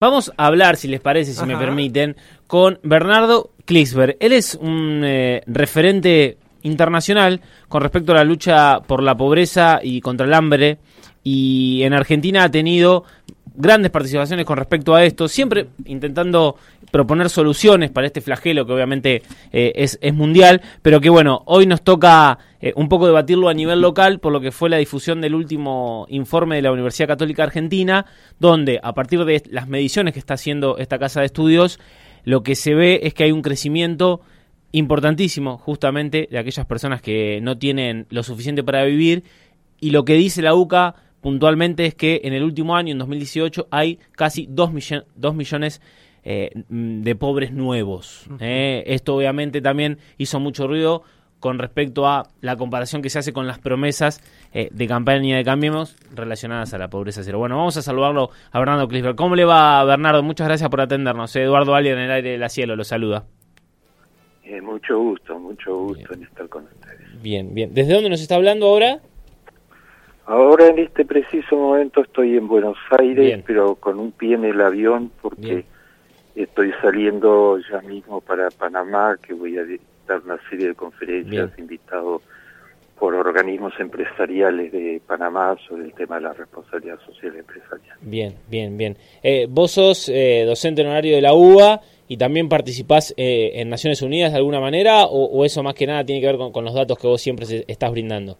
Vamos a hablar, si les parece, si me permiten, con Bernardo Klicksberg. Él es un referente internacional con respecto a la lucha por la pobreza y contra el hambre, y en Argentina ha tenido grandes participaciones con respecto a esto, siempre intentando proponer soluciones para este flagelo que obviamente es mundial, pero que bueno, hoy nos toca un poco debatirlo a nivel local por lo que fue la difusión del último informe de la Universidad Católica Argentina, donde a partir de las mediciones que está haciendo esta casa de estudios, lo que se ve es que hay un crecimiento importantísimo justamente de aquellas personas que no tienen lo suficiente para vivir, y lo que dice la UCA puntualmente es que en el último año, en 2018, hay casi 2 millones de pobres nuevos. Esto obviamente también hizo mucho ruido con respecto a la comparación que se hace con las promesas de campaña de Cambiemos relacionadas a la pobreza cero. Bueno, vamos a saludarlo a Bernardo Klicksberg. ¿Cómo le va, Bernardo? Muchas gracias por atendernos. Eduardo Alien en el aire de la Cielo lo saluda. Mucho gusto en estar con ustedes. Bien. ¿Desde dónde nos está hablando ahora? Ahora en este preciso momento estoy en Buenos Aires, Bien. pero con un pie en el avión porque estoy saliendo ya mismo para Panamá, que voy a dar una serie de conferencias invitado por organismos empresariales de Panamá sobre el tema de la responsabilidad social empresarial. Bien. Vos sos docente honorario de la UBA y también participás en Naciones Unidas de alguna manera, o eso más que nada tiene que ver con los datos que vos siempre estás brindando.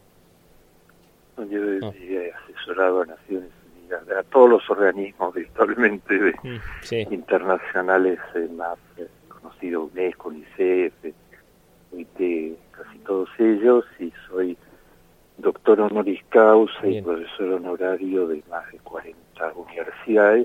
Yo he asesorado a Naciones Unidas, a todos los organismos virtualmente internacionales más conocidos, UNESCO, UNICEF, OIT, casi todos ellos, y soy doctor honoris causa y profesor honorario de más de 40 universidades,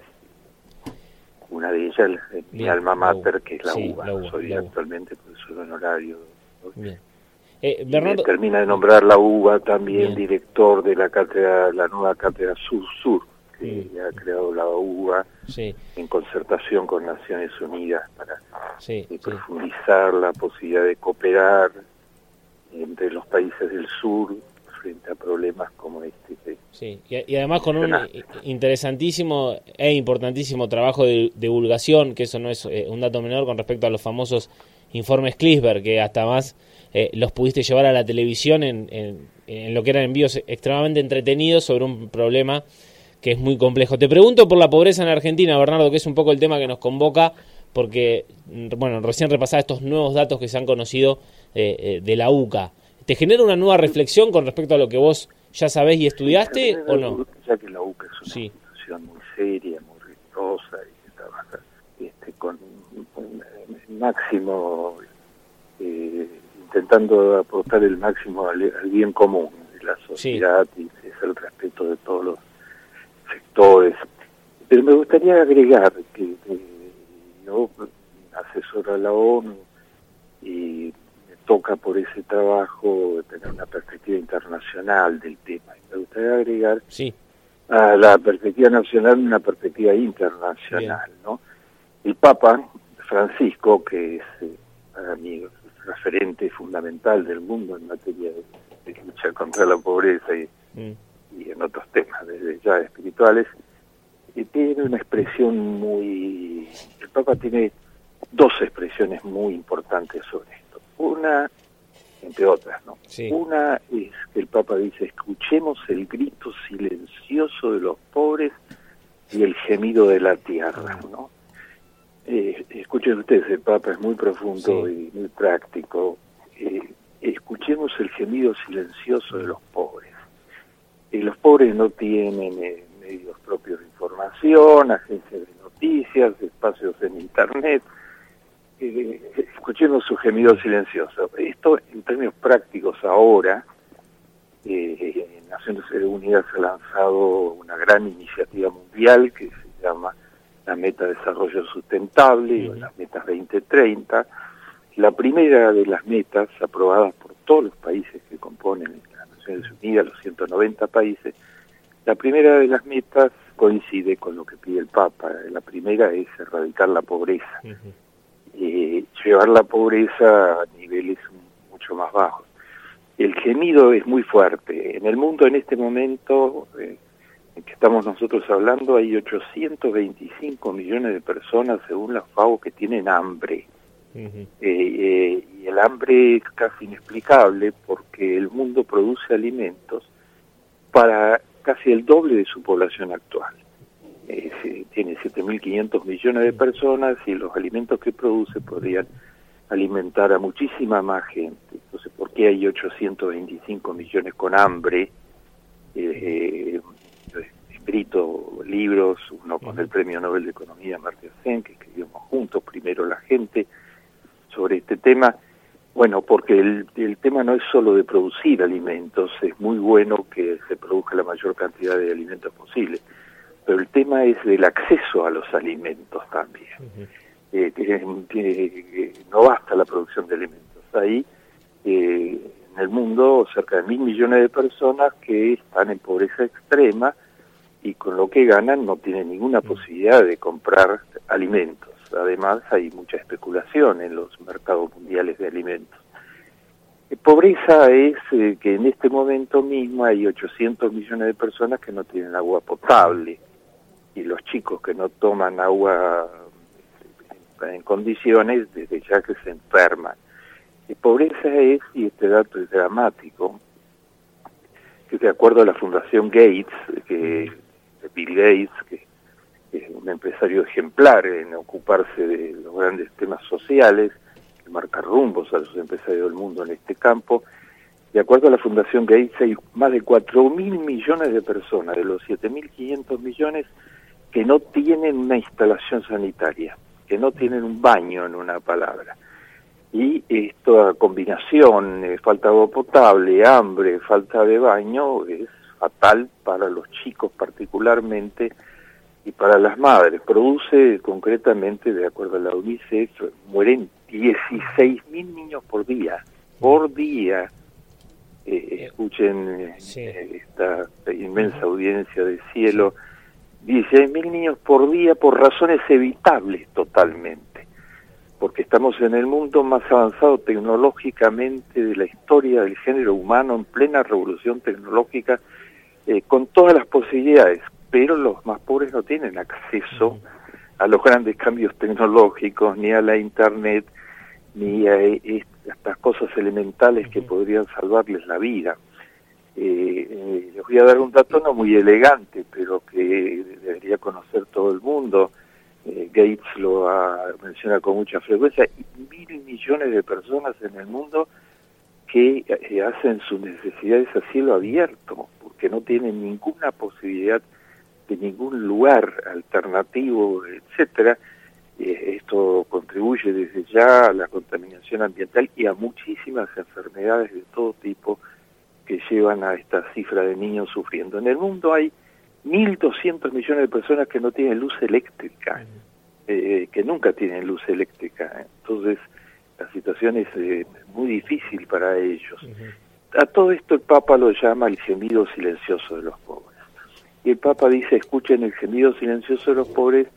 una de ellas mi alma mater, que es la UBA. Soy actualmente profesor honorario. Bernardo, termina de nombrar la UBA también director de la cátedra, la nueva cátedra Sur-Sur, que ha creado la UBA en concertación con Naciones Unidas para profundizar la posibilidad de cooperar entre los países del sur frente a problemas como este. Y además con un interesantísimo e importantísimo trabajo de divulgación, que eso no es un dato menor con respecto a los famosos informes Klicksberg, que hasta más los pudiste llevar a la televisión en lo que eran envíos extremadamente entretenidos sobre un problema que es muy complejo. Te pregunto por la pobreza en Argentina, Bernardo, que es un poco el tema que nos convoca, porque recién repasaba estos nuevos datos que se han conocido de la UCA. ¿Te genera una nueva reflexión con respecto a lo que vos ya sabés y estudiaste o no? Ya que la UCA es una institución muy seria, muy rigurosa y que trabaja con un máximo, intentando aportar el máximo al bien común de la sociedad, y es el respeto de todos los sectores. Pero me gustaría agregar que yo asesoro a la ONU y me toca por ese trabajo tener una perspectiva internacional del tema. Y me gustaría agregar a la perspectiva nacional una perspectiva internacional, ¿no? El Papa Francisco, que es para mí referente fundamental del mundo en materia de lucha contra la pobreza y en otros temas desde ya espirituales, tiene una expresión el Papa tiene dos expresiones muy importantes sobre esto. Una, entre otras, ¿no? Una es que el Papa dice: escuchemos el grito silencioso de los pobres y el gemido de la tierra, ¿no? Escuchen ustedes, el Papa es muy profundo y muy práctico. Escuchemos el gemido silencioso de los pobres. Los pobres no tienen medios propios de información, agencias de noticias, espacios en Internet. Escuchemos su gemido silencioso. Esto, en términos prácticos, ahora, Naciones Unidas ha lanzado una gran iniciativa mundial que se llama la Meta de Desarrollo Sustentable, o las Metas 2030. La primera de las metas, aprobadas por todos los países que componen las Naciones Unidas, los 190 países, la primera de las metas coincide con lo que pide el Papa. La primera es erradicar la pobreza, llevar la pobreza a niveles mucho más bajos. El gemido es muy fuerte. En el mundo en este momento que estamos nosotros hablando, hay 825 millones de personas, según la FAO, que tienen hambre. Y el hambre es casi inexplicable porque el mundo produce alimentos para casi el doble de su población actual. Tiene 7.500 millones de personas y los alimentos que produce podrían alimentar a muchísima más gente. Entonces, ¿por qué hay 825 millones con hambre? He escrito libros, uno con el Premio Nobel de Economía, Amartya Sen, que escribimos juntos, Primero la gente, sobre este tema. Bueno, porque el tema no es solo de producir alimentos, es muy bueno que se produzca la mayor cantidad de alimentos posible, pero el tema es del acceso a los alimentos también. No basta la producción de alimentos. Hay en el mundo cerca de 1.000 millones de personas que están en pobreza extrema y con lo que ganan no tienen ninguna posibilidad de comprar alimentos. Además, hay mucha especulación en los mercados mundiales de alimentos. Pobreza es que en este momento mismo hay 800 millones de personas que no tienen agua potable, y los chicos que no toman agua en condiciones, desde ya que se enferman. Pobreza es, y este dato es dramático, que de acuerdo a la Fundación Gates, Bill Gates, que es un empresario ejemplar en ocuparse de los grandes temas sociales, que marca rumbos a los empresarios del mundo en este campo. De acuerdo a la Fundación Gates, hay más de 4.000 millones de personas, de los 7.500 millones, que no tienen una instalación sanitaria, que no tienen un baño, en una palabra. Y esta combinación, falta de agua potable, hambre, falta de baño, es fatal para los chicos particularmente, y para las madres. Produce concretamente, de acuerdo a la UNICEF, mueren 16.000 niños por día. Escuchen esta inmensa audiencia de cielo, 16.000 niños por día por razones evitables totalmente, porque estamos en el mundo más avanzado tecnológicamente de la historia del género humano, en plena revolución tecnológica, con todas las posibilidades, pero los más pobres no tienen acceso a los grandes cambios tecnológicos, ni a la internet, ni a estas cosas elementales que podrían salvarles la vida. Les voy a dar un dato no muy elegante, pero que debería conocer todo el mundo. Gates lo menciona con mucha frecuencia. 1.000 millones de personas en el mundo que hacen sus necesidades a cielo abierto, porque no tienen ninguna posibilidad de ningún lugar alternativo, etcétera. Esto contribuye desde ya a la contaminación ambiental y a muchísimas enfermedades de todo tipo que llevan a esta cifra de niños sufriendo. En el mundo hay 1.200 millones de personas que no tienen luz eléctrica, que nunca tienen luz eléctrica. Entonces, la situación es muy difícil para ellos. A todo esto el Papa lo llama el gemido silencioso de los pobres. Y el Papa dice, escuchen el gemido silencioso de los pobres,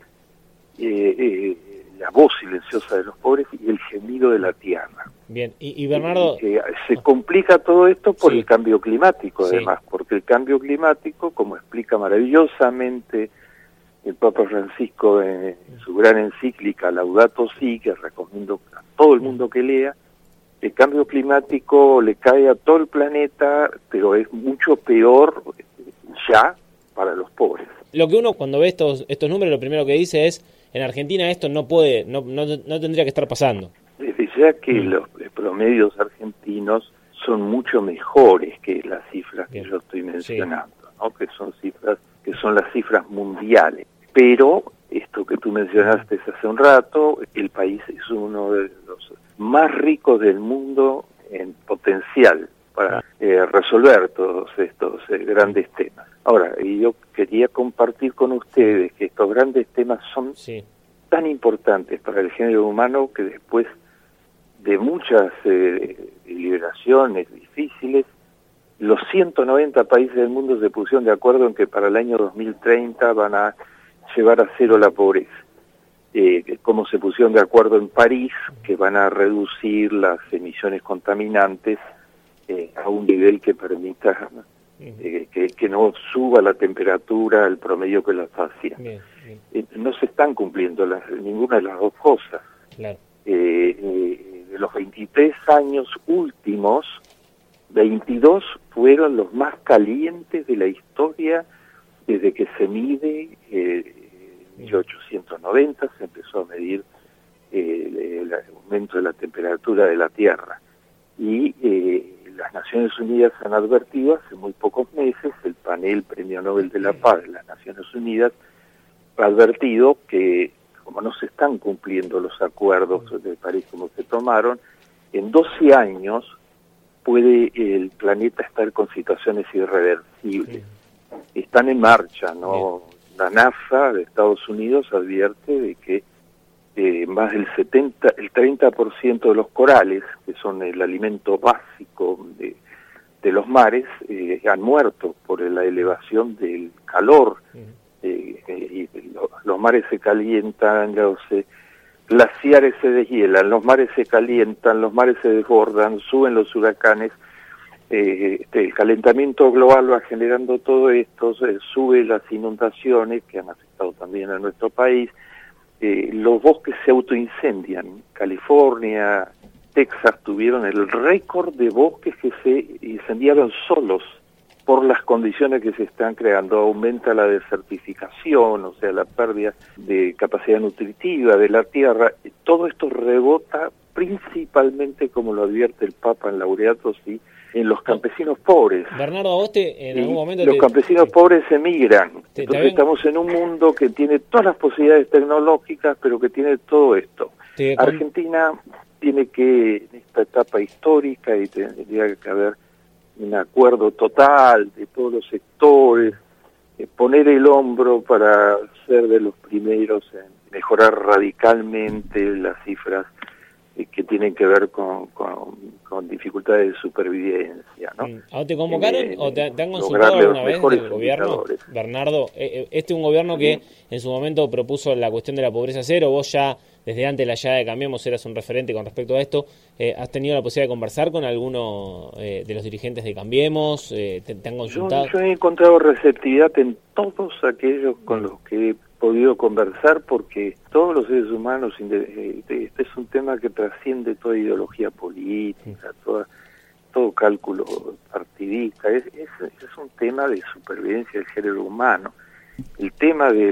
la voz silenciosa de los pobres y el gemido de la tierra. Bien, y Bernardo... se complica todo esto por el cambio climático, además, porque el cambio climático, como explica maravillosamente el Papa Francisco en su gran encíclica Laudato Si, que recomiendo a todo el mundo que lea, el cambio climático le cae a todo el planeta, pero es mucho peor ya para los pobres. Lo que uno cuando ve estos números, lo primero que dice es, en Argentina esto no tendría que estar pasando. Desde ya que los promedios argentinos son mucho mejores que las cifras que yo estoy mencionando, ¿no? Que son las cifras mundiales. Pero esto que tú mencionaste hace un rato, el país es uno de los más ricos del mundo en potencial para resolver todos estos grandes temas. Ahora, yo quería compartir con ustedes que estos grandes temas son tan importantes para el género humano que después de muchas deliberaciones difíciles, los 190 países del mundo se pusieron de acuerdo en que para el año 2030 van a llevar a cero la pobreza. Como se pusieron de acuerdo en París, que van a reducir las emisiones contaminantes a un nivel que permita que no suba la temperatura al promedio que las hacía. No se están cumpliendo ninguna de las dos cosas. Claro. De los 23 años últimos, 22 fueron los más calientes de la historia desde que se mide. En 1890 se empezó a medir el aumento de la temperatura de la Tierra. Y las Naciones Unidas han advertido hace muy pocos meses, el panel Premio Nobel de la Paz de las Naciones Unidas ha advertido que, como no se están cumpliendo los acuerdos de París como se tomaron, en 12 años puede el planeta estar con situaciones irreversibles. Están en marcha, ¿no? La NASA de Estados Unidos advierte de que más del 30% de los corales, que son el alimento básico de los mares, han muerto por la elevación del calor. Y los mares se calientan, los glaciares se deshielan, los mares se calientan, los mares se desbordan, suben los huracanes. El calentamiento global va generando todo esto, sube las inundaciones que han afectado también a nuestro país. Los bosques se autoincendian. California, Texas tuvieron el récord de bosques que se incendiaron solos por las condiciones que se están creando. Aumenta la desertificación, o sea, la pérdida de capacidad nutritiva de la tierra. Todo esto rebota principalmente, como lo advierte el Papa en Laudato Si, en los campesinos pobres. Bernardo, a vos en algún momento... Los campesinos pobres emigran. Entonces estamos en un mundo que tiene todas las posibilidades tecnológicas, pero que tiene todo esto. Argentina tiene que, en esta etapa histórica, y tendría que haber un acuerdo total de todos los sectores, poner el hombro para ser de los primeros en mejorar radicalmente las cifras que tienen que ver con dificultades de supervivencia, ¿no? ¿A te convocaron o te han consultado alguna vez del gobierno, Bernardo? Este es un gobierno que en su momento propuso la cuestión de la pobreza cero. Vos ya, desde antes de la llegada de Cambiemos, eras un referente con respecto a esto. ¿Has tenido la posibilidad de conversar con alguno de los dirigentes de Cambiemos? ¿Te han consultado? Yo he encontrado receptividad en todos aquellos con los que he podido conversar, porque todos los seres humanos, este es un tema que trasciende toda ideología política, todo cálculo partidista, es un tema de supervivencia del género humano. El tema de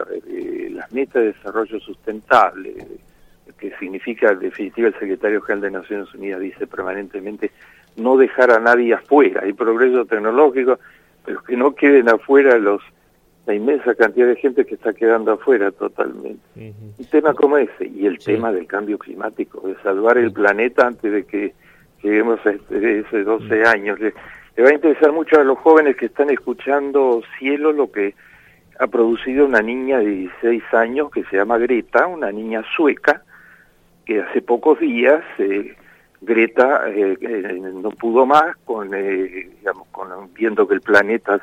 las metas de desarrollo sustentable, que significa, en definitiva, el secretario general de Naciones Unidas dice permanentemente no dejar a nadie afuera. Hay progreso tecnológico, pero que no queden afuera la inmensa cantidad de gente que está quedando afuera totalmente. Un tema como ese, y el tema del cambio climático, de salvar el planeta antes de que lleguemos a ese 12 años. Le va a interesar mucho a los jóvenes que están escuchando Cielo lo que ha producido una niña de 16 años que se llama Greta, una niña sueca, que hace pocos días Greta no pudo más viendo que el planeta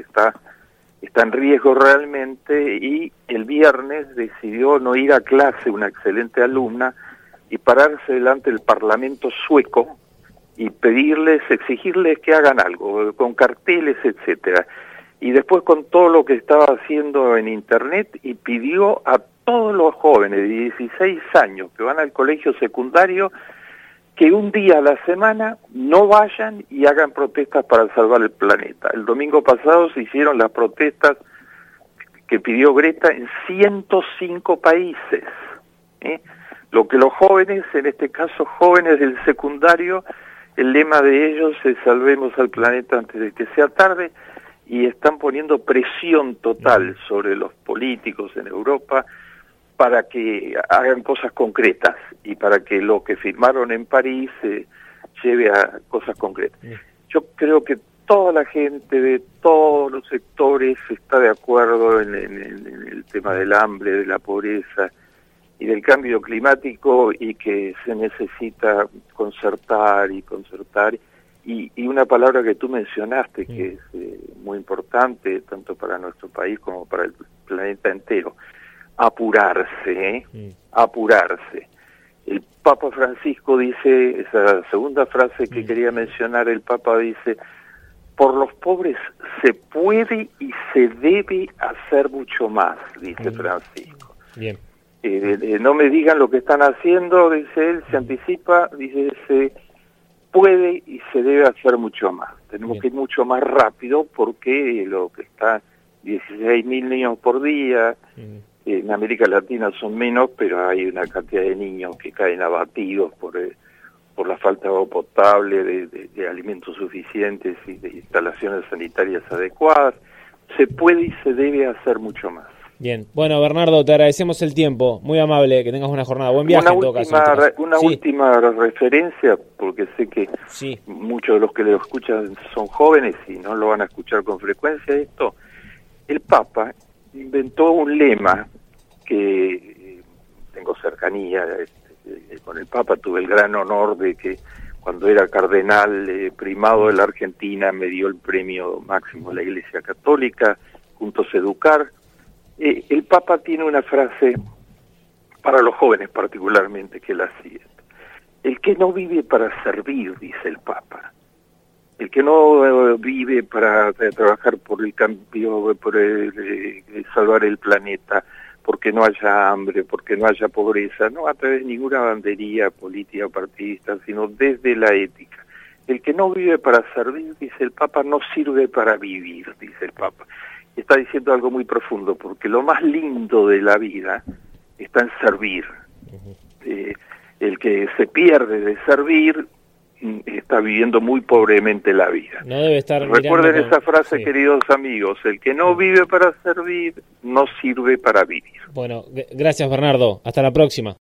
está en riesgo realmente, y el viernes decidió no ir a clase, una excelente alumna, y pararse delante del Parlamento sueco y exigirles que hagan algo, con carteles, etcétera. Y después con todo lo que estaba haciendo en Internet, y pidió a todos los jóvenes de 16 años que van al colegio secundario que un día a la semana no vayan y hagan protestas para salvar el planeta. El domingo pasado se hicieron las protestas que pidió Greta en 105 países. Lo que los jóvenes, en este caso jóvenes del secundario, el lema de ellos es salvemos al planeta antes de que sea tarde, y están poniendo presión total sobre los políticos en Europa para que hagan cosas concretas y para que lo que firmaron en París se lleve a cosas concretas. Yo creo que toda la gente de todos los sectores está de acuerdo en el tema del hambre, de la pobreza y del cambio climático, y que se necesita concertar. Y una palabra que tú mencionaste, que es muy importante tanto para nuestro país como para el planeta entero: apurarse, apurarse. El Papa Francisco dice, esa segunda frase que quería mencionar, el Papa dice: por los pobres se puede y se debe hacer mucho más, dice Francisco. Bien. No me digan lo que están haciendo, dice él, se anticipa, dice, se puede y se debe hacer mucho más. Tenemos que ir mucho más rápido porque lo que está 16.000 niños por día, en América Latina son menos, pero hay una cantidad de niños que caen abatidos por la falta de agua potable, de alimentos suficientes y de instalaciones sanitarias adecuadas. Se puede y se debe hacer mucho más. Bien. Bueno, Bernardo, te agradecemos el tiempo. Muy amable, que tengas una jornada. Buen viaje en todo caso. Una última referencia, porque sé que muchos de los que lo escuchan son jóvenes y no lo van a escuchar con frecuencia. El Papa inventó un lema que tengo cercanía con el Papa, tuve el gran honor de que cuando era cardenal primado de la Argentina me dio el premio máximo de la Iglesia Católica, Juntos Educar. El Papa tiene una frase para los jóvenes particularmente, que es la siguiente: el que no vive para servir, dice el Papa, el que no vive para trabajar por el cambio, por salvar el planeta, porque no haya hambre, porque no haya pobreza, no a través de ninguna bandería política o partidista, sino desde la ética. El que no vive para servir, dice el Papa, no sirve para vivir, dice el Papa. Está diciendo algo muy profundo, porque lo más lindo de la vida está en servir. El que se pierde de servir está viviendo muy pobremente la vida. No debe estar. Recuerden esa frase, queridos amigos: el que no vive para servir, no sirve para vivir. Bueno, gracias, Bernardo. Hasta la próxima.